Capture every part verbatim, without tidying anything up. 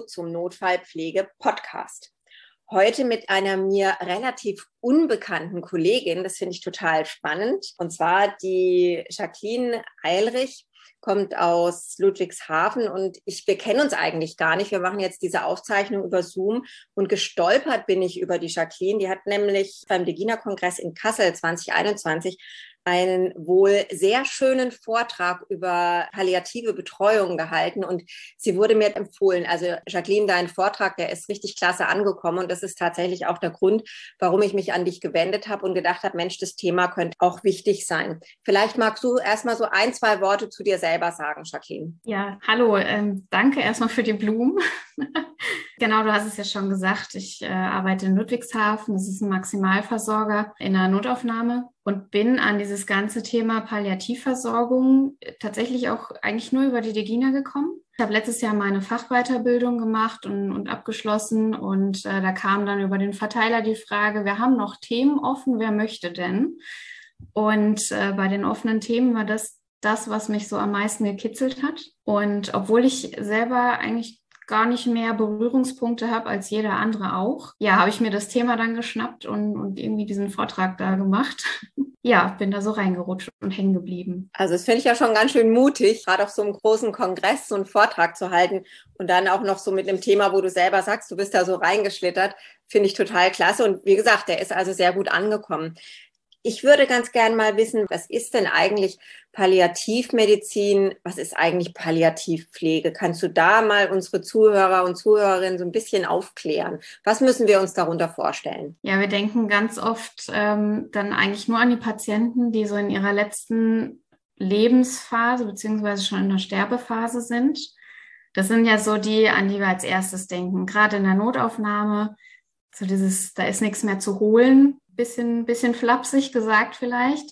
zum Notfallpflege-Podcast. Heute mit einer mir relativ unbekannten Kollegin, das finde ich total spannend. Und zwar die Jacqueline Eilrich, kommt aus Ludwigshafen und ich, wir kennen uns eigentlich gar nicht. Wir machen jetzt diese Aufzeichnung über Zoom und gestolpert bin ich über die Jacqueline. Die hat nämlich beim Degina-Kongress in Kassel zwanzig einundzwanzig einen wohl sehr schönen Vortrag über palliative Betreuung gehalten und sie wurde mir empfohlen. Also Jacqueline, dein Vortrag, der ist richtig klasse angekommen und das ist tatsächlich auch der Grund, warum ich mich an dich gewendet habe und gedacht habe, Mensch, das Thema könnte auch wichtig sein. Vielleicht magst du erstmal so ein, zwei Worte zu dir selber sagen, Jacqueline. Ja, hallo, ähm, danke erstmal für die Blumen. Genau, du hast es ja schon gesagt, ich äh, arbeite in Ludwigshafen, das ist ein Maximalversorger in einer Notaufnahme und bin an dieses ganze Thema Palliativversorgung tatsächlich auch eigentlich nur über die Degina gekommen. Ich habe letztes Jahr meine Fachweiterbildung gemacht und, und abgeschlossen und äh, da kam dann über den Verteiler die Frage, wir haben noch Themen offen, wer möchte denn? Und äh, bei den offenen Themen war das das, was mich so am meisten gekitzelt hat. Und obwohl ich selber eigentlich gar nicht mehr Berührungspunkte habe als jeder andere auch, ja, habe ich mir das Thema dann geschnappt und, und irgendwie diesen Vortrag da gemacht. Ja, bin da so reingerutscht und hängen geblieben. Also das finde ich ja schon ganz schön mutig, gerade auf so einem großen Kongress so einen Vortrag zu halten und dann auch noch so mit einem Thema, wo du selber sagst, du bist da so reingeschlittert, finde ich total klasse. Und wie gesagt, der ist also sehr gut angekommen. Ich würde ganz gern mal wissen, was ist denn eigentlich Palliativmedizin? Was ist eigentlich Palliativpflege? Kannst du da mal unsere Zuhörer und Zuhörerinnen so ein bisschen aufklären? Was müssen wir uns darunter vorstellen? Ja, wir denken ganz oft ähm, dann eigentlich nur an die Patienten, die so in ihrer letzten Lebensphase beziehungsweise schon in der Sterbephase sind. Das sind ja so die, an die wir als erstes denken. Gerade in der Notaufnahme, so dieses, da ist nichts mehr zu holen. Bisschen, bisschen flapsig gesagt vielleicht.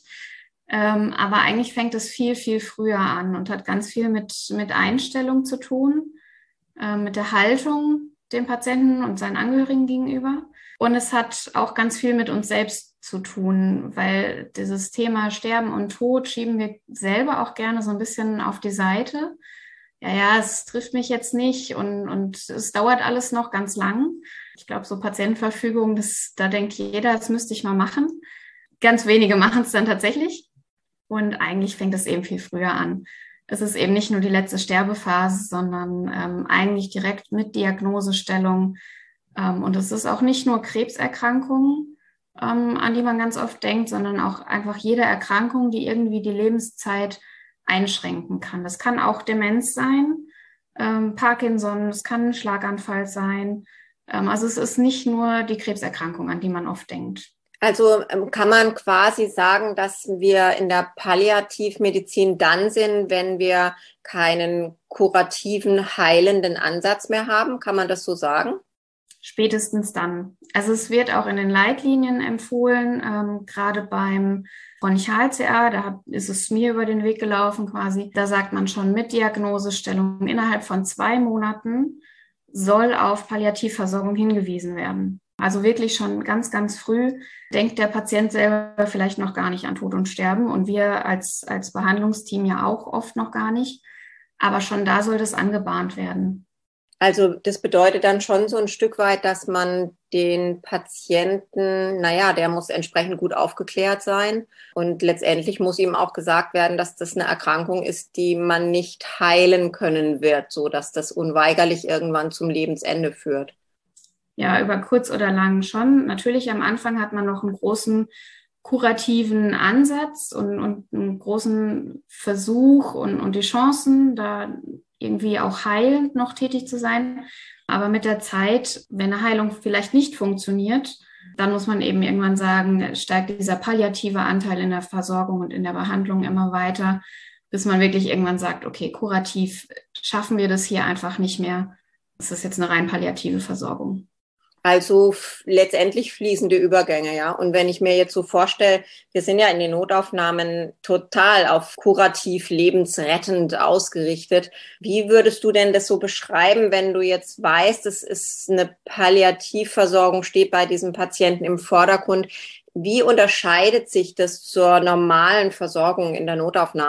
Ähm, aber eigentlich fängt es viel, viel früher an und hat ganz viel mit, mit Einstellung zu tun, äh, mit der Haltung dem Patienten und seinen Angehörigen gegenüber. Und es hat auch ganz viel mit uns selbst zu tun, weil dieses Thema Sterben und Tod schieben wir selber auch gerne so ein bisschen auf die Seite. Ja, ja, es trifft mich jetzt nicht und, und es dauert alles noch ganz lang. Ich glaube, so Patientenverfügung, das, da denkt jeder, das müsste ich mal machen. Ganz wenige machen es dann tatsächlich. Und eigentlich fängt es eben viel früher an. Es ist eben nicht nur die letzte Sterbephase, sondern ähm, eigentlich direkt mit Diagnosestellung. Ähm, und es ist auch nicht nur Krebserkrankungen, ähm, an die man ganz oft denkt, sondern auch einfach jede Erkrankung, die irgendwie die Lebenszeit einschränken kann. Das kann auch Demenz sein, ähm, Parkinson, es kann ein Schlaganfall sein. Ähm, also es ist nicht nur die Krebserkrankung, an die man oft denkt. Also ähm, kann man quasi sagen, dass wir in der Palliativmedizin dann sind, wenn wir keinen kurativen, heilenden Ansatz mehr haben? Kann man das so sagen? Spätestens dann. Also es wird auch in den Leitlinien empfohlen, ähm, gerade beim Bronchial-C A, da ist es mir über den Weg gelaufen quasi. Da sagt man schon mit Diagnosestellung innerhalb von zwei Monaten soll auf Palliativversorgung hingewiesen werden. Also wirklich schon ganz, ganz früh denkt der Patient selber vielleicht noch gar nicht an Tod und Sterben und wir als, als Behandlungsteam ja auch oft noch gar nicht. Aber schon da soll das angebahnt werden. Also das bedeutet dann schon so ein Stück weit, dass man den Patienten, naja, der muss entsprechend gut aufgeklärt sein und letztendlich muss ihm auch gesagt werden, dass das eine Erkrankung ist, die man nicht heilen können wird, so dass das unweigerlich irgendwann zum Lebensende führt. Ja, über kurz oder lang schon. Natürlich am Anfang hat man noch einen großen kurativen Ansatz und, und einen großen Versuch und, und die Chancen, da irgendwie auch heilend noch tätig zu sein. Aber mit der Zeit, wenn eine Heilung vielleicht nicht funktioniert, dann muss man eben irgendwann sagen, steigt dieser palliative Anteil in der Versorgung und in der Behandlung immer weiter, bis man wirklich irgendwann sagt, okay, kurativ schaffen wir das hier einfach nicht mehr. Das ist jetzt eine rein palliative Versorgung. Also f- letztendlich fließende Übergänge, ja. Und wenn ich mir jetzt so vorstelle, wir sind ja in den Notaufnahmen total auf kurativ, lebensrettend ausgerichtet. Wie würdest du denn das so beschreiben, wenn du jetzt weißt, es ist eine Palliativversorgung, steht bei diesem Patienten im Vordergrund? Wie unterscheidet sich das zur normalen Versorgung in der Notaufnahme?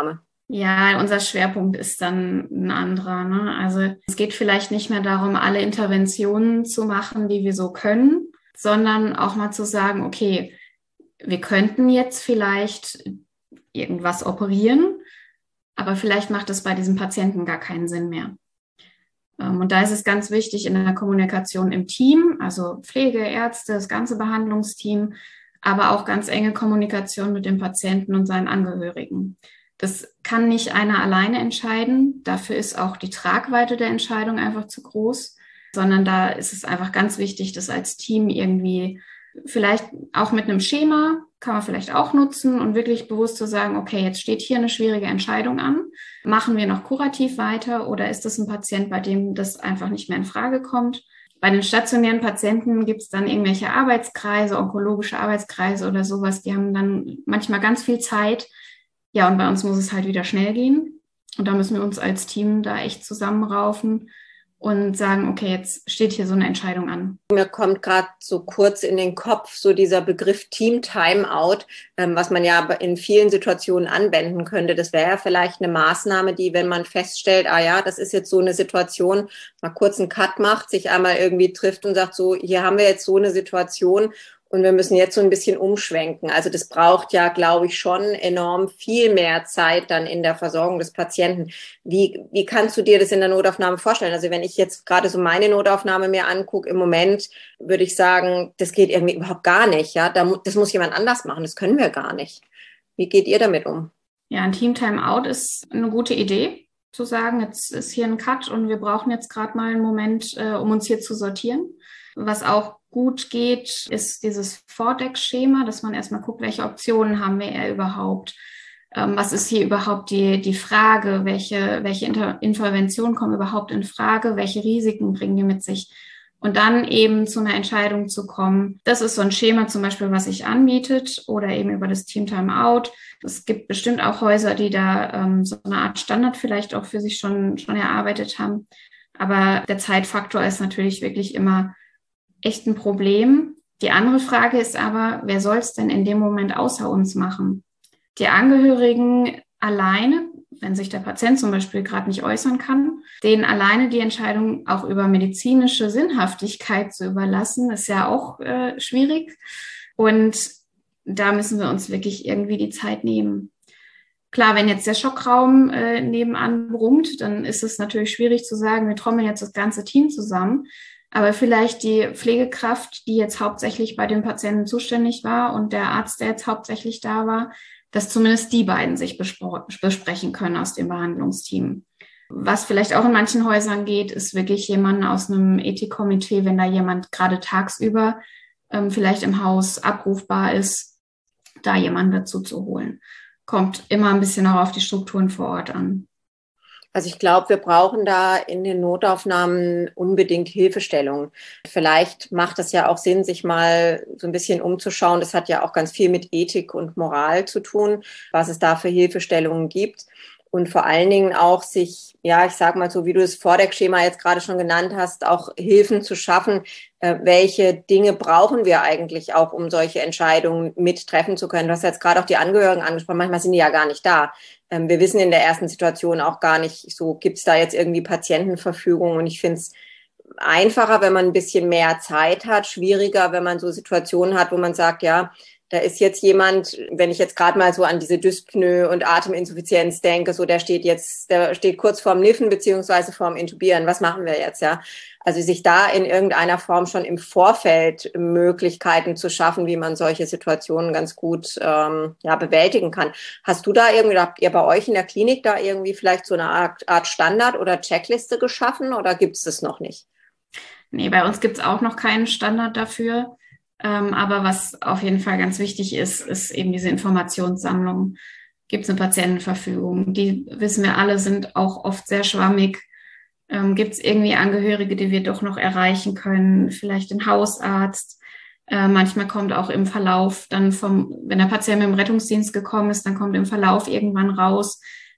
Ja, unser Schwerpunkt ist dann ein anderer, ne? Also es geht vielleicht nicht mehr darum, alle Interventionen zu machen, die wir so können, sondern auch mal zu sagen, okay, wir könnten jetzt vielleicht irgendwas operieren, aber vielleicht macht es bei diesem Patienten gar keinen Sinn mehr. Und da ist es ganz wichtig in der Kommunikation im Team, also Pflege, Ärzte, das ganze Behandlungsteam, aber auch ganz enge Kommunikation mit dem Patienten und seinen Angehörigen. Das kann nicht einer alleine entscheiden. Dafür ist auch die Tragweite der Entscheidung einfach zu groß, sondern da ist es einfach ganz wichtig, das als Team irgendwie vielleicht auch mit einem Schema kann man vielleicht auch nutzen und wirklich bewusst zu sagen, okay, jetzt steht hier eine schwierige Entscheidung an. Machen wir noch kurativ weiter oder ist das ein Patient, bei dem das einfach nicht mehr in Frage kommt? Bei den stationären Patienten gibt es dann irgendwelche Arbeitskreise, onkologische Arbeitskreise oder sowas. Die haben dann manchmal ganz viel Zeit. Ja, und bei uns muss es halt wieder schnell gehen. Und da müssen wir uns als Team da echt zusammenraufen und sagen, okay, jetzt steht hier so eine Entscheidung an. Mir kommt gerade so kurz in den Kopf so dieser Begriff Team Timeout, ähm, was man ja in vielen Situationen anwenden könnte. Das wäre ja vielleicht eine Maßnahme, die, wenn man feststellt, ah ja, das ist jetzt so eine Situation, mal kurz einen Cut macht, sich einmal irgendwie trifft und sagt so, hier haben wir jetzt so eine Situation und wir müssen jetzt so ein bisschen umschwenken. Also das braucht ja, glaube ich, schon enorm viel mehr Zeit dann in der Versorgung des Patienten. Wie, wie kannst du dir das in der Notaufnahme vorstellen? Also wenn ich jetzt gerade so meine Notaufnahme mir angucke, im Moment würde ich sagen, das geht irgendwie überhaupt gar nicht. Ja, das muss jemand anders machen. Das können wir gar nicht. Wie geht ihr damit um? Ja, ein Team-Timeout ist eine gute Idee, zu sagen, jetzt ist hier ein Cut und wir brauchen jetzt gerade mal einen Moment, äh, um uns hier zu sortieren. Was auch gut geht, ist dieses Vordeck-Schema, dass man erstmal guckt, welche Optionen haben wir eher überhaupt. Ähm, was ist hier überhaupt die, die Frage? Welche, welche Inter- Interventionen kommen überhaupt in Frage? Welche Risiken bringen die mit sich? Und dann eben zu einer Entscheidung zu kommen. Das ist so ein Schema zum Beispiel, was sich anbietet oder eben über das Team Timeout. Es gibt bestimmt auch Häuser, die da ähm, so eine Art Standard vielleicht auch für sich schon, schon erarbeitet haben. Aber der Zeitfaktor ist natürlich wirklich immer echt ein Problem. Die andere Frage ist aber, wer soll es denn in dem Moment außer uns machen? Die Angehörigen alleine, wenn sich der Patient zum Beispiel gerade nicht äußern kann, denen alleine die Entscheidung auch über medizinische Sinnhaftigkeit zu überlassen, ist ja auch äh, schwierig. Und da müssen wir uns wirklich irgendwie die Zeit nehmen. Klar, wenn jetzt der Schockraum äh, nebenan brummt, dann ist es natürlich schwierig zu sagen, wir trommeln jetzt das ganze Team zusammen. Aber vielleicht die Pflegekraft, die jetzt hauptsächlich bei dem Patienten zuständig war und der Arzt, der jetzt hauptsächlich da war, dass zumindest die beiden sich bespro- besprechen können aus dem Behandlungsteam. Was vielleicht auch in manchen Häusern geht, ist wirklich jemand aus einem Ethikkomitee, wenn da jemand gerade tagsüber ähm, vielleicht im Haus abrufbar ist, da jemanden dazu zu holen. Kommt immer ein bisschen auch auf die Strukturen vor Ort an. Also ich glaube, wir brauchen da in den Notaufnahmen unbedingt Hilfestellung. Vielleicht macht es ja auch Sinn, sich mal so ein bisschen umzuschauen. Das hat ja auch ganz viel mit Ethik und Moral zu tun, was es da für Hilfestellungen gibt. Und vor allen Dingen auch sich, ja, ich sag mal so, wie du das Vordeckschema jetzt gerade schon genannt hast, auch Hilfen zu schaffen. Äh, welche Dinge brauchen wir eigentlich auch, um solche Entscheidungen mittreffen zu können? Du hast jetzt gerade auch die Angehörigen angesprochen. Manchmal sind die ja gar nicht da. Ähm, wir wissen in der ersten Situation auch gar nicht, so gibt es da jetzt irgendwie Patientenverfügung. Und ich finde es einfacher, wenn man ein bisschen mehr Zeit hat, schwieriger, wenn man so Situationen hat, wo man sagt, ja, da ist jetzt jemand, wenn ich jetzt gerade mal so an diese Dyspnoe und Ateminsuffizienz denke, so der steht jetzt, der steht kurz vorm Niffen beziehungsweise vorm Intubieren. Was machen wir jetzt, ja? Also sich da in irgendeiner Form schon im Vorfeld Möglichkeiten zu schaffen, wie man solche Situationen ganz gut ähm, ja, bewältigen kann. Hast du da irgendwie, habt ihr bei euch in der Klinik da irgendwie vielleicht so eine Art, Art Standard oder Checkliste geschaffen oder gibt es das noch nicht? Nee, bei uns gibt es auch noch keinen Standard dafür. Ähm, aber was auf jeden Fall ganz wichtig ist, ist eben diese Informationssammlung. Gibt es eine Patientenverfügung? Die, wissen wir alle, sind auch oft sehr schwammig. Ähm, Gibt es irgendwie Angehörige, die wir doch noch erreichen können? Vielleicht den Hausarzt. Äh, manchmal kommt auch im Verlauf dann vom, wenn der Patient mit dem Rettungsdienst gekommen ist, dann kommt im Verlauf irgendwann raus,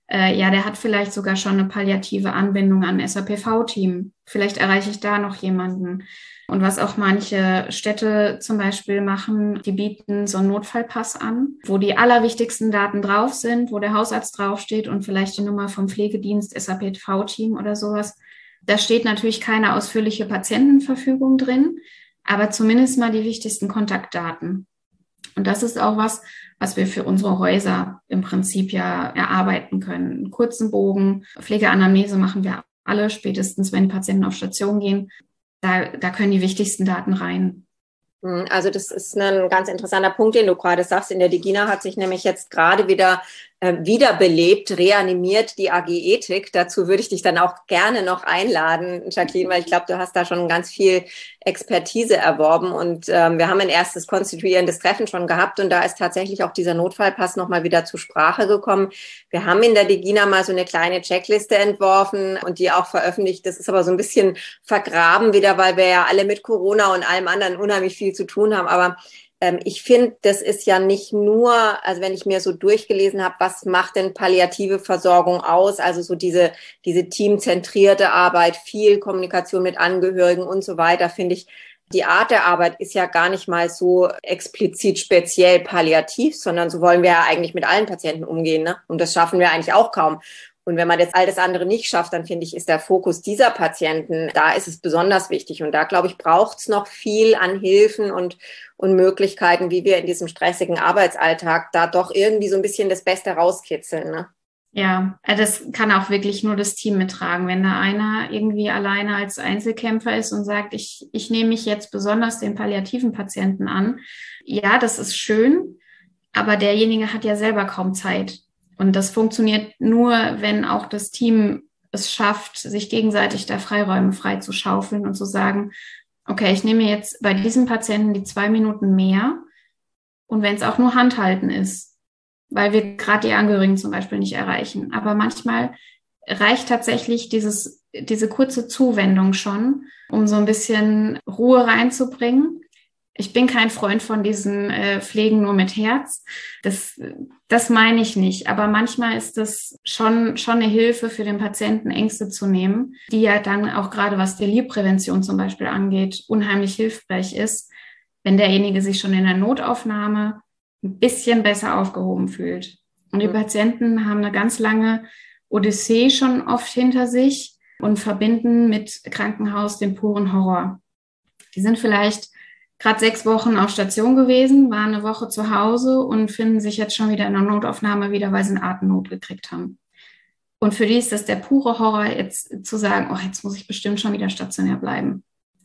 äh, ja, der hat vielleicht sogar schon eine palliative Anbindung an S A P V-Team. Vielleicht erreiche ich da noch jemanden. Und was auch manche Städte zum Beispiel machen, die bieten so einen Notfallpass an, wo die allerwichtigsten Daten drauf sind, wo der Hausarzt draufsteht und vielleicht die Nummer vom Pflegedienst, S A P V-Team oder sowas. Da steht natürlich keine ausführliche Patientenverfügung drin, aber zumindest mal die wichtigsten Kontaktdaten. Und das ist auch was, was wir für unsere Häuser im Prinzip ja erarbeiten können. Einen kurzen Bogen, Pflegeanamnese machen wir alle, spätestens wenn die Patienten auf Station gehen. Da, da können die wichtigsten Daten rein. Also das ist ein ganz interessanter Punkt, den du gerade sagst. In der DIGINA hat sich nämlich jetzt gerade wieder äh, wiederbelebt, reanimiert die A G Ethik. Dazu würde ich dich dann auch gerne noch einladen, Jacqueline, weil ich glaube, du hast da schon ganz viel Expertise erworben. Und ähm, wir haben ein erstes konstituierendes Treffen schon gehabt und da ist tatsächlich auch dieser Notfallpass nochmal wieder zur Sprache gekommen. Wir haben in der DIGINA mal so eine kleine Checkliste entworfen und die auch veröffentlicht. Das ist aber so ein bisschen vergraben wieder, weil wir ja alle mit Corona und allem anderen unheimlich viel zu tun haben. Aber ähm, ich finde, das ist ja nicht nur, also wenn ich mir so durchgelesen habe, was macht denn palliative Versorgung aus? Also so diese, diese teamzentrierte Arbeit, viel Kommunikation mit Angehörigen und so weiter, finde ich, die Art der Arbeit ist ja gar nicht mal so explizit speziell palliativ, sondern so wollen wir ja eigentlich mit allen Patienten umgehen, ne? Und das schaffen wir eigentlich auch kaum. Und wenn man jetzt all das andere nicht schafft, dann finde ich, ist der Fokus dieser Patienten, da ist es besonders wichtig. Und da, glaube ich, braucht es noch viel an Hilfen und, und Möglichkeiten, wie wir in diesem stressigen Arbeitsalltag da doch irgendwie so ein bisschen das Beste rauskitzeln, ne? Ja, das kann auch wirklich nur das Team mittragen. Wenn da einer irgendwie alleine als Einzelkämpfer ist und sagt, ich, ich nehme mich jetzt besonders den palliativen Patienten an. Ja, das ist schön, aber derjenige hat ja selber kaum Zeit. Und das funktioniert nur, wenn auch das Team es schafft, sich gegenseitig da Freiräume frei zu schaufeln und zu sagen, okay, ich nehme jetzt bei diesem Patienten die zwei Minuten mehr und wenn es auch nur Handhalten ist, weil wir gerade die Angehörigen zum Beispiel nicht erreichen. Aber manchmal reicht tatsächlich dieses, diese kurze Zuwendung schon, um so ein bisschen Ruhe reinzubringen. Ich bin kein Freund von diesen äh, Pflegen nur mit Herz. Das, das meine ich nicht. Aber manchmal ist das schon, schon eine Hilfe für den Patienten, Ängste zu nehmen, die ja dann auch gerade was Delirprävention zum Beispiel angeht, unheimlich hilfreich ist, wenn derjenige sich schon in der Notaufnahme ein bisschen besser aufgehoben fühlt. Und die Patienten haben eine ganz lange Odyssee schon oft hinter sich und verbinden mit Krankenhaus den puren Horror. Die sind vielleicht gerade sechs Wochen auf Station gewesen, waren eine Woche zu Hause und finden sich jetzt schon wieder in der Notaufnahme wieder, weil sie eine Atemnot gekriegt haben. Und für die ist das der pure Horror, jetzt zu sagen, oh, jetzt muss ich bestimmt schon wieder stationär bleiben.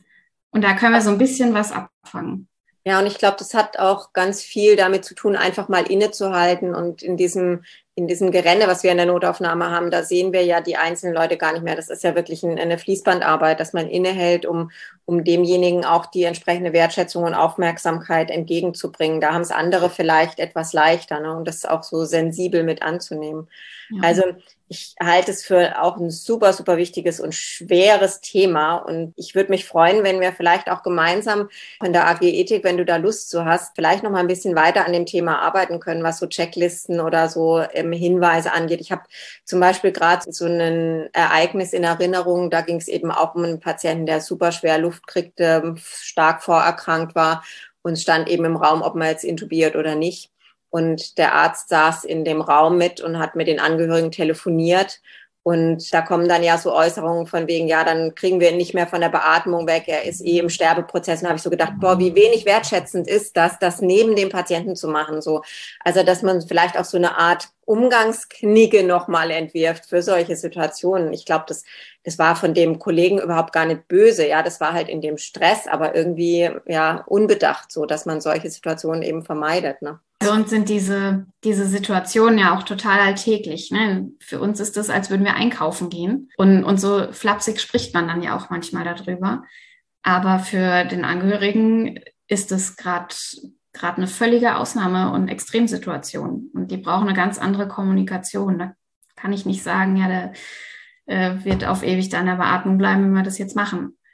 Und da können wir so ein bisschen was abfangen. Ja, und ich glaube, das hat auch ganz viel damit zu tun, einfach mal innezuhalten und in diesem, in diesem Gerenne, was wir in der Notaufnahme haben, da sehen wir ja die einzelnen Leute gar nicht mehr. Das ist ja wirklich ein, eine Fließbandarbeit, dass man innehält, um, um demjenigen auch die entsprechende Wertschätzung und Aufmerksamkeit entgegenzubringen. Da haben es andere vielleicht etwas leichter, ne? Und das auch so sensibel mit anzunehmen. Ja. Also ich halte es für auch ein super, super wichtiges und schweres Thema. Und ich würde mich freuen, wenn wir vielleicht auch gemeinsam in der A G Ethik, wenn du da Lust zu hast, vielleicht noch mal ein bisschen weiter an dem Thema arbeiten können, was so Checklisten oder so ähm, Hinweise angeht. Ich habe zum Beispiel gerade so ein Ereignis in Erinnerung, da ging es eben auch um einen Patienten, der super schwer Luft kriegte, stark vorerkrankt war und stand eben im Raum, ob man jetzt intubiert oder nicht. Und der Arzt saß in dem Raum mit und hat mit den Angehörigen telefoniert. Und da kommen dann ja so Äußerungen von wegen, ja, dann kriegen wir ihn nicht mehr von der Beatmung weg. Er ist eh im Sterbeprozess. Und da habe ich so gedacht, boah, wie wenig wertschätzend ist das, das neben dem Patienten zu machen. So, also, dass man vielleicht auch so eine Art Umgangsknigge nochmal entwirft für solche Situationen. Ich glaube, das, das war von dem Kollegen überhaupt gar nicht böse. Ja, das war halt in dem Stress, aber irgendwie, ja, unbedacht so, dass man solche Situationen eben vermeidet, ne? Für uns sind diese, diese Situationen ja auch total alltäglich. Ne? Für uns ist das, als würden wir einkaufen gehen. Und, und so flapsig spricht man dann ja auch manchmal darüber. Aber für den Angehörigen ist es gerade gerade eine völlige Ausnahme- und Extremsituation. Und die brauchen eine ganz andere Kommunikation. Da kann ich nicht sagen, ja, der äh, wird auf ewig da in der Beatmung bleiben, wenn wir das jetzt machen.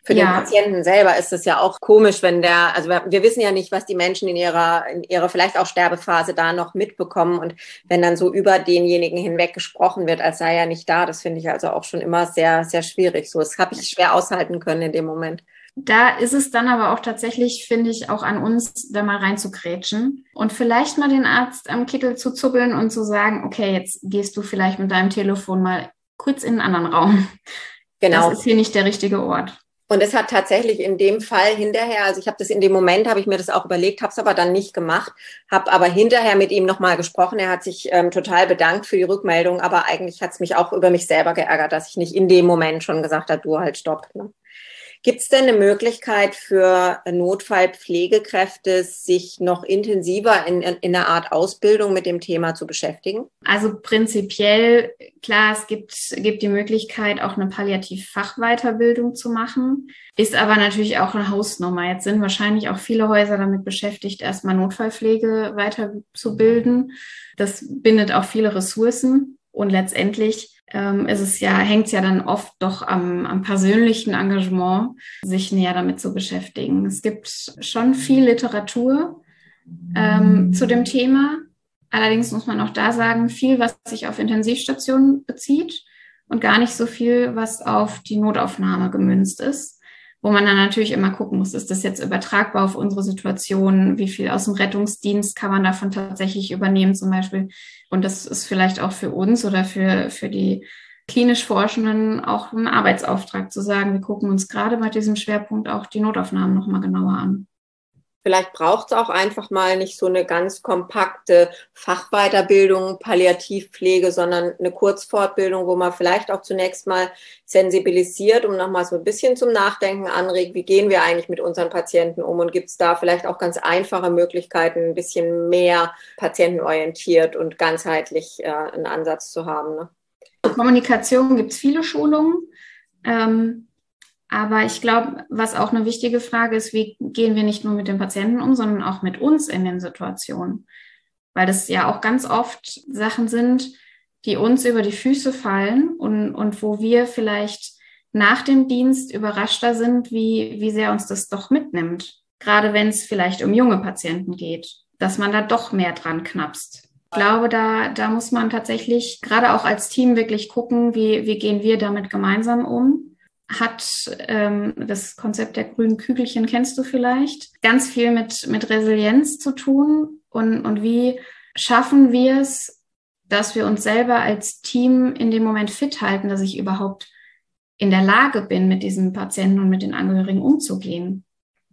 Für Ja. den Patienten selber ist es ja auch komisch, wenn der, also wir, wir wissen ja nicht, was die Menschen in ihrer, in ihrer vielleicht auch Sterbephase da noch mitbekommen und wenn dann so über denjenigen hinweg gesprochen wird, als sei er nicht da, das finde ich also auch schon immer sehr, sehr schwierig. So, das habe ich schwer aushalten können in dem Moment. Da ist es dann aber auch tatsächlich, finde ich, auch an uns, da mal reinzugrätschen und vielleicht mal den Arzt am Kittel zu zuppeln und zu sagen, okay, jetzt gehst du vielleicht mit deinem Telefon mal kurz in einen anderen Raum. Genau. Das ist hier nicht der richtige Ort. Und es hat tatsächlich in dem Fall hinterher, also ich habe das in dem Moment, habe ich mir das auch überlegt, habe es aber dann nicht gemacht, habe aber hinterher mit ihm nochmal gesprochen. Er hat sich ähm, total bedankt für die Rückmeldung, aber eigentlich hat es mich auch über mich selber geärgert, dass ich nicht in dem Moment schon gesagt habe, du halt stopp. Ne? Gibt es denn eine Möglichkeit für Notfallpflegekräfte, sich noch intensiver in, in, in einer Art Ausbildung mit dem Thema zu beschäftigen? Also prinzipiell, klar, es gibt, gibt die Möglichkeit, auch eine Palliativ-Fachweiterbildung zu machen, ist aber natürlich auch eine Hausnummer. Jetzt sind wahrscheinlich auch viele Häuser damit beschäftigt, erstmal Notfallpflege weiterzubilden. Das bindet auch viele Ressourcen und letztendlich ähm, ist es ja, hängt es ja dann oft doch am, am persönlichen Engagement, sich näher damit zu beschäftigen. Es gibt schon viel Literatur ähm, zu dem Thema. Allerdings muss man auch da sagen, viel, was sich auf Intensivstationen bezieht und gar nicht so viel, was auf die Notaufnahme gemünzt ist, wo man dann natürlich immer gucken muss, ist das jetzt übertragbar auf unsere Situation, wie viel aus dem Rettungsdienst kann man davon tatsächlich übernehmen zum Beispiel. Und das ist vielleicht auch für uns oder für, für die klinisch Forschenden auch ein Arbeitsauftrag zu sagen, wir gucken uns gerade bei diesem Schwerpunkt auch die Notaufnahmen nochmal genauer an. Vielleicht braucht es auch einfach mal nicht so eine ganz kompakte Fachweiterbildung, Palliativpflege, sondern eine Kurzfortbildung, wo man vielleicht auch zunächst mal sensibilisiert und nochmal so ein bisschen zum Nachdenken anregt, wie gehen wir eigentlich mit unseren Patienten um und gibt es da vielleicht auch ganz einfache Möglichkeiten, ein bisschen mehr patientenorientiert und ganzheitlich äh, einen Ansatz zu haben. Ne? Zur Kommunikation gibt es viele Schulungen. Ähm Aber ich glaube, was auch eine wichtige Frage ist, wie gehen wir nicht nur mit den Patienten um, sondern auch mit uns in den Situationen? Weil das ja auch ganz oft Sachen sind, die uns über die Füße fallen und, und wo wir vielleicht nach dem Dienst überraschter sind, wie, wie sehr uns das doch mitnimmt. Gerade wenn es vielleicht um junge Patienten geht, dass man da doch mehr dran knapst. Ich glaube, da, da muss man tatsächlich gerade auch als Team wirklich gucken, wie, wie gehen wir damit gemeinsam um. Hat ähm, das Konzept der grünen Kügelchen, kennst du vielleicht, ganz viel mit, mit Resilienz zu tun und, und wie schaffen wir es, dass wir uns selber als Team in dem Moment fit halten, dass ich überhaupt in der Lage bin, mit diesen Patienten und mit den Angehörigen umzugehen.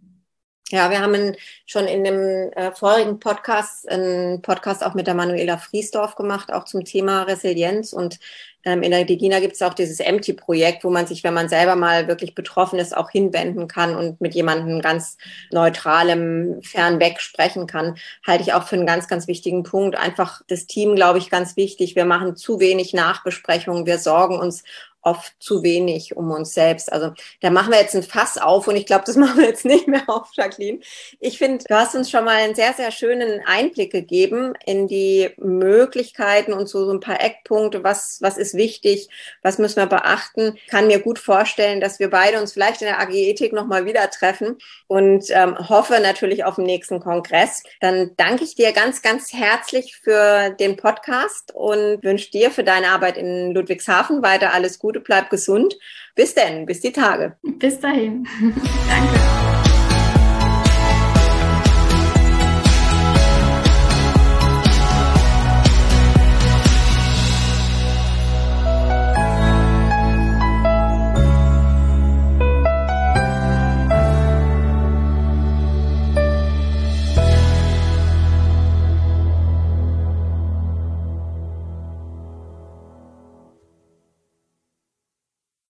Ja, wir haben schon in dem äh, vorigen Podcast einen Podcast auch mit der Manuela Friesdorf gemacht, auch zum Thema Resilienz. Und ähm, in der DEGINA gibt es auch dieses Empty-Projekt, wo man sich, wenn man selber mal wirklich betroffen ist, auch hinwenden kann und mit jemandem ganz neutralem fernweg sprechen kann. Halte ich auch für einen ganz, ganz wichtigen Punkt. Einfach das Team, glaube ich, ganz wichtig. Wir machen zu wenig Nachbesprechungen. Wir sorgen uns oft zu wenig um uns selbst. Also da machen wir jetzt ein Fass auf und ich glaube, das machen wir jetzt nicht mehr auf, Jacqueline. Ich finde, du hast uns schon mal einen sehr, sehr schönen Einblick gegeben in die Möglichkeiten und so, so ein paar Eckpunkte, was, was ist wichtig, was müssen wir beachten. Ich kann mir gut vorstellen, dass wir beide uns vielleicht in der A G Ethik nochmal wieder treffen und ähm, hoffe natürlich auf den nächsten Kongress. Dann danke ich dir ganz, ganz herzlich für den Podcast und wünsche dir für deine Arbeit in Ludwigshafen weiter alles Gute. Bleib gesund. Bis denn, bis die Tage. Bis dahin. Danke.